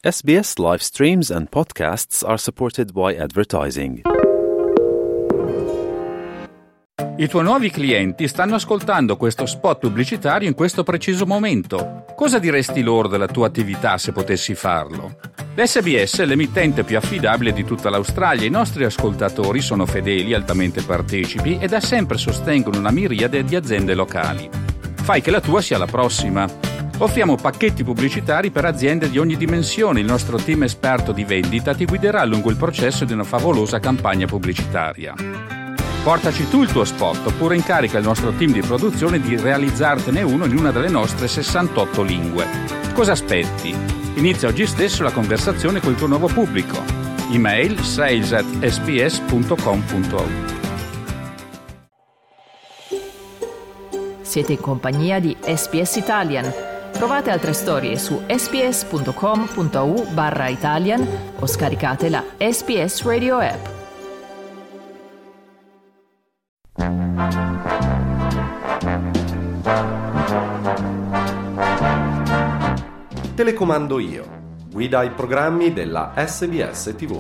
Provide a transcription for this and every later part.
SBS live streams and podcasts are supported by advertising. I tuoi nuovi clienti stanno ascoltando questo spot pubblicitario in questo preciso momento. Cosa diresti loro della tua attività se potessi farlo? L'SBS è l'emittente più affidabile di tutta l'Australia. I nostri ascoltatori sono fedeli, altamente partecipi e da sempre sostengono una miriade di aziende locali. Fai che la tua sia la prossima. Offriamo pacchetti pubblicitari per aziende di ogni dimensione. Il nostro team esperto di vendita ti guiderà lungo il processo di una favolosa campagna pubblicitaria. Portaci tu il tuo spot oppure incarica il nostro team di produzione di realizzartene uno in una delle nostre 68 lingue. Cosa aspetti? Inizia oggi stesso la conversazione col tuo nuovo pubblico. Email sales@sbs.com.au. Siete in compagnia di SBS Italian. Trovate altre storie su sbs.com.au/Italian o scaricate la SBS Radio app. Telecomando io. Guida i programmi della SBS TV.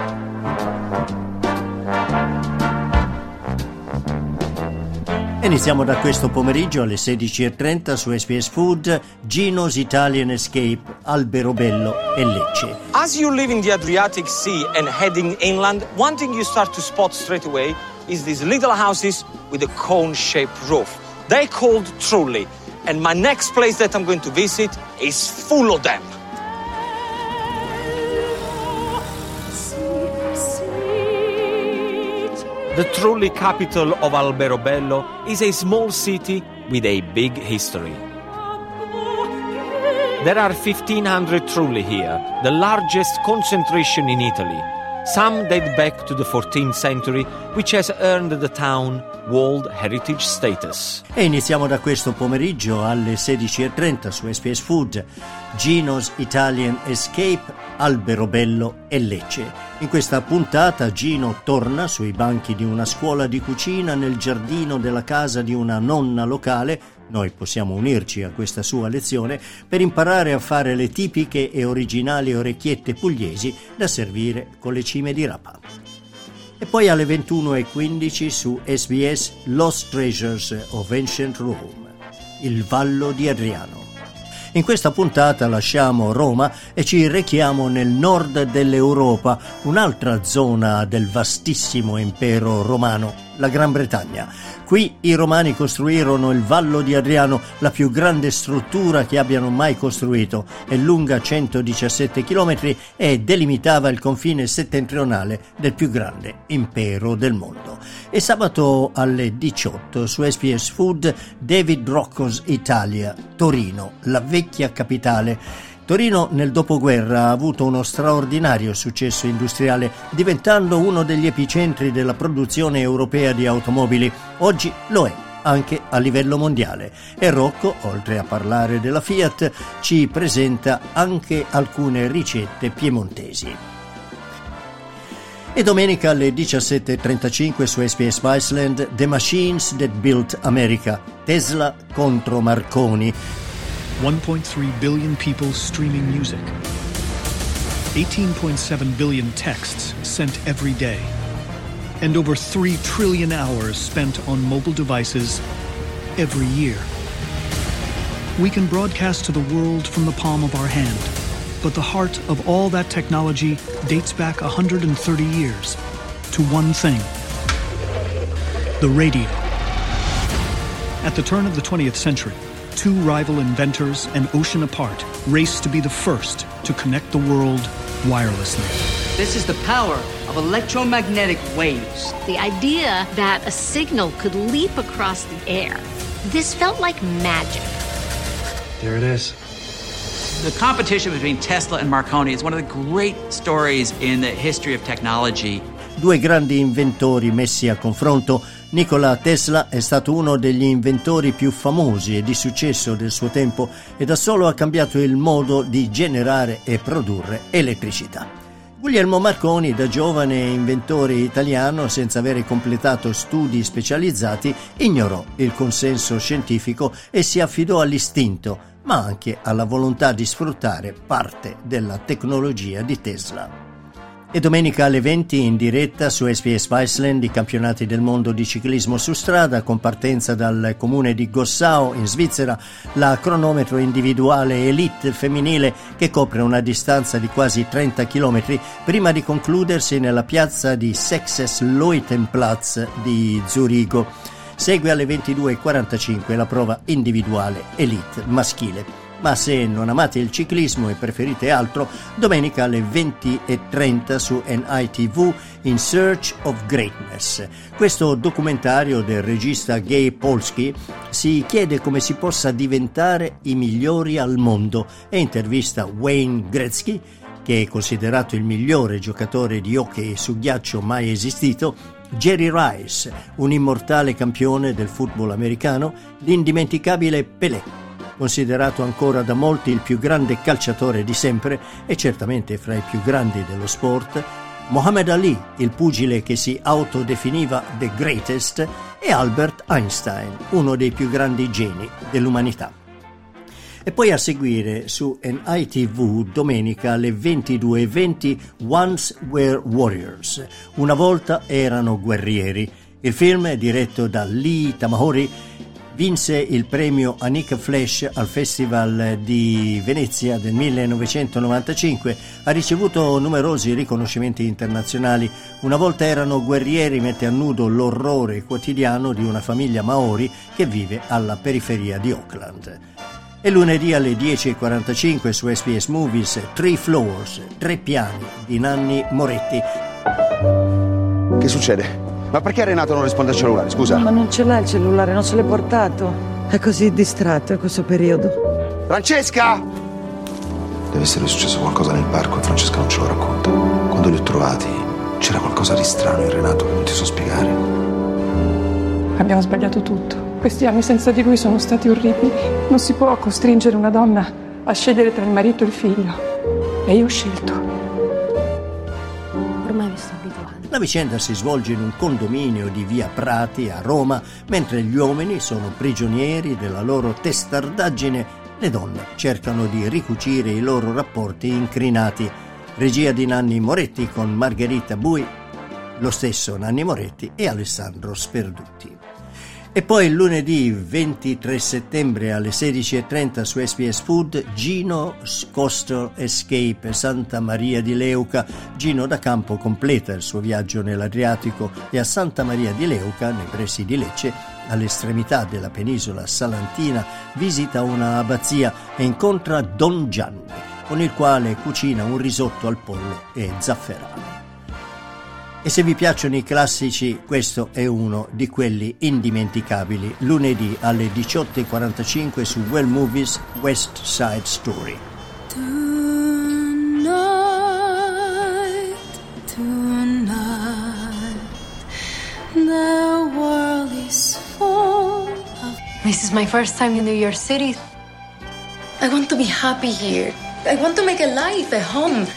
Iniziamo da questo pomeriggio alle 16:30 su SBS Food, Gino's Italian Escape, Alberobello e Lecce. As you live in the Adriatic Sea and heading inland, one thing you start to spot straight away is these little houses with a cone-shaped roof. They're called trulli, and my next place that I'm going to visit is full of them. The Trulli capital of Alberobello is a small city with a big history. There are 1,500 Trulli here, the largest concentration in Italy. Some date back to the 14th century, which has earned the town World Heritage status. E iniziamo da questo pomeriggio alle 16:30 su SBS Food, Gino's Italian Escape, Alberobello e Lecce. In questa puntata Gino torna sui banchi di una scuola di cucina nel giardino della casa di una nonna locale. Noi possiamo unirci a questa sua lezione per imparare a fare le tipiche e originali orecchiette pugliesi da servire con le cime di rapa. E poi alle 21:15 su SBS Lost Treasures of Ancient Rome, il Vallo di Adriano. In questa puntata lasciamo Roma e ci rechiamo nel nord dell'Europa, un'altra zona del vastissimo impero romano, la Gran Bretagna. Qui i romani costruirono il Vallo di Adriano, la più grande struttura che abbiano mai costruito. È lunga 117 km e delimitava il confine settentrionale del più grande impero del mondo. E sabato alle 18 su SBS Food, David Rocco's Italia, Torino, la vecchia capitale. Torino nel dopoguerra ha avuto uno straordinario successo industriale, diventando uno degli epicentri della produzione europea di automobili. Oggi lo è anche a livello mondiale. E Rocco, oltre a parlare della Fiat, ci presenta anche alcune ricette piemontesi. E domenica alle 17:35 su SBS Viceland, The Machines That Built America, Tesla contro Marconi. 1.3 billion people streaming music, 18.7 billion texts sent every day, and over 3 trillion hours spent on mobile devices every year. We can broadcast to the world from the palm of our hand, but the heart of all that technology dates back 130 years to one thing: the radio. At the turn of the 20th century, two rival inventors an ocean apart raced to be the first to connect the world wirelessly. This is the power of electromagnetic waves. The idea that a signal could leap across the air. This felt like magic. There it is. The competition between Tesla and Marconi is one of the great stories in the history of technology. Due grandi inventori messi a confronto. Nikola Tesla è stato uno degli inventori più famosi e di successo del suo tempo e da solo ha cambiato il modo di generare e produrre elettricità. Guglielmo Marconi, da giovane inventore italiano, senza avere completato studi specializzati, ignorò il consenso scientifico e si affidò all'istinto, ma anche alla volontà di sfruttare parte della tecnologia di Tesla. E domenica alle 20 in diretta su SBS Viceland i campionati del mondo di ciclismo su strada, con partenza dal comune di Gossau in Svizzera, la cronometro individuale elite femminile che copre una distanza di quasi 30 km prima di concludersi nella piazza di Sechses-Leutenplatz di Zurigo. Segue alle 22:45 la prova individuale elite maschile. Ma se non amate il ciclismo e preferite altro, domenica alle 20:30 su NITV In Search of Greatness. Questo documentario del regista Guy Polsky si chiede come si possa diventare i migliori al mondo e intervista Wayne Gretzky, che è considerato il migliore giocatore di hockey su ghiaccio mai esistito, Jerry Rice, un immortale campione del football americano, l'indimenticabile Pelé, considerato ancora da molti il più grande calciatore di sempre e certamente fra i più grandi dello sport, Muhammad Ali, il pugile che si autodefiniva The Greatest, e Albert Einstein, uno dei più grandi geni dell'umanità. E poi a seguire su NITV domenica alle 22:20 Once Were Warriors, una volta erano guerrieri. Il film, diretto da Lee Tamahori, vinse il premio Anika Flash al Festival di Venezia del 1995, ha ricevuto numerosi riconoscimenti internazionali. Una volta erano guerrieri mette a nudo l'orrore quotidiano di una famiglia Maori che vive alla periferia di Auckland. E lunedì alle 10:45 su SBS Movies Three Floors, 3 piani di Nanni Moretti. Che succede? Ma perché Renato non risponde al cellulare, scusa? Ma non ce l'ha il cellulare, non se l'è portato. È così distratto in questo periodo. Francesca! Deve essere successo qualcosa nel parco e Francesca non ce lo racconta. Quando li ho trovati c'era qualcosa di strano in Renato che non ti so spiegare. Abbiamo sbagliato tutto. Questi anni senza di lui sono stati orribili. Non si può costringere una donna a scegliere tra il marito e il figlio. E io ho scelto. Ormai mi sto abituando. La vicenda si svolge in un condominio di via Prati a Roma, mentre gli uomini sono prigionieri della loro testardaggine, le donne cercano di ricucire i loro rapporti incrinati. Regia di Nanni Moretti con Margherita Bui, lo stesso Nanni Moretti e Alessandro Sperduti. E poi lunedì 23 settembre alle 16:30 su SBS Food Gino's Coastal Escape Santa Maria di Leuca. Gino da campo completa il suo viaggio nell'Adriatico e a Santa Maria di Leuca, nei pressi di Lecce, all'estremità della penisola salantina, visita una abbazia e incontra Don Gianni, con il quale cucina un risotto al pollo e zafferano. E se vi piacciono i classici, questo è uno di quelli indimenticabili. Lunedì alle 18:45 su Well Movies West Side Story. Tonight, the world is full of... This is my first time in New York City. I want to be happy here. I want to make a life, a home.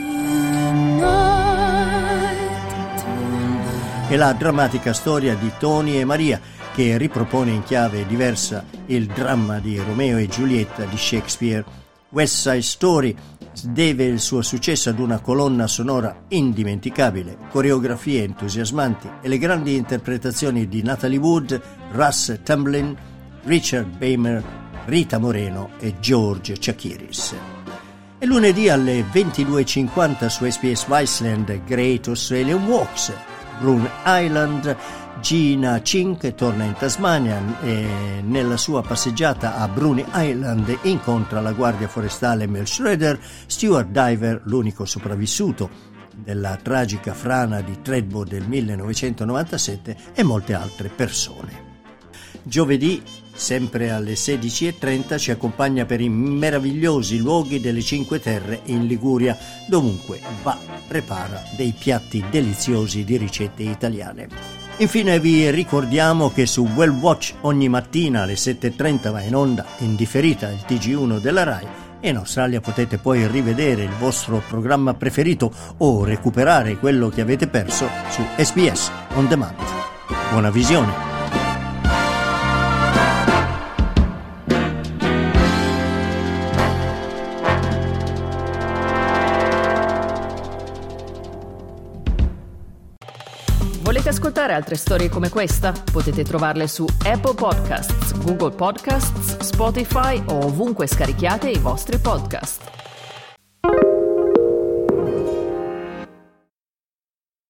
È la drammatica storia di Tony e Maria, che ripropone in chiave diversa il dramma di Romeo e Giulietta di Shakespeare. West Side Story deve il suo successo ad una colonna sonora indimenticabile, coreografie entusiasmanti e le grandi interpretazioni di Natalie Wood, Russ Tamblyn, Richard Beymer, Rita Moreno e George Chakiris. E lunedì alle 22:50 su SBS Viceland Great Australian Walks, Bruny Island. Gina Chink torna in Tasmania e nella sua passeggiata a Bruny Island incontra la guardia forestale Mel Schroeder, Stuart Diver, l'unico sopravvissuto della tragica frana di Thredbo del 1997, e molte altre persone. Giovedì, sempre alle 16:30, ci accompagna per i meravigliosi luoghi delle Cinque Terre in Liguria. Dovunque va, prepara dei piatti deliziosi di ricette italiane. Infine vi ricordiamo che su Well Watch ogni mattina alle 7:30 va in onda in differita il TG1 della Rai, e in Australia potete poi rivedere il vostro programma preferito o recuperare quello che avete perso su SBS On Demand. Buona visione! Volete ascoltare altre storie come questa? Potete trovarle su Apple Podcasts, Google Podcasts, Spotify o ovunque scarichiate i vostri podcast.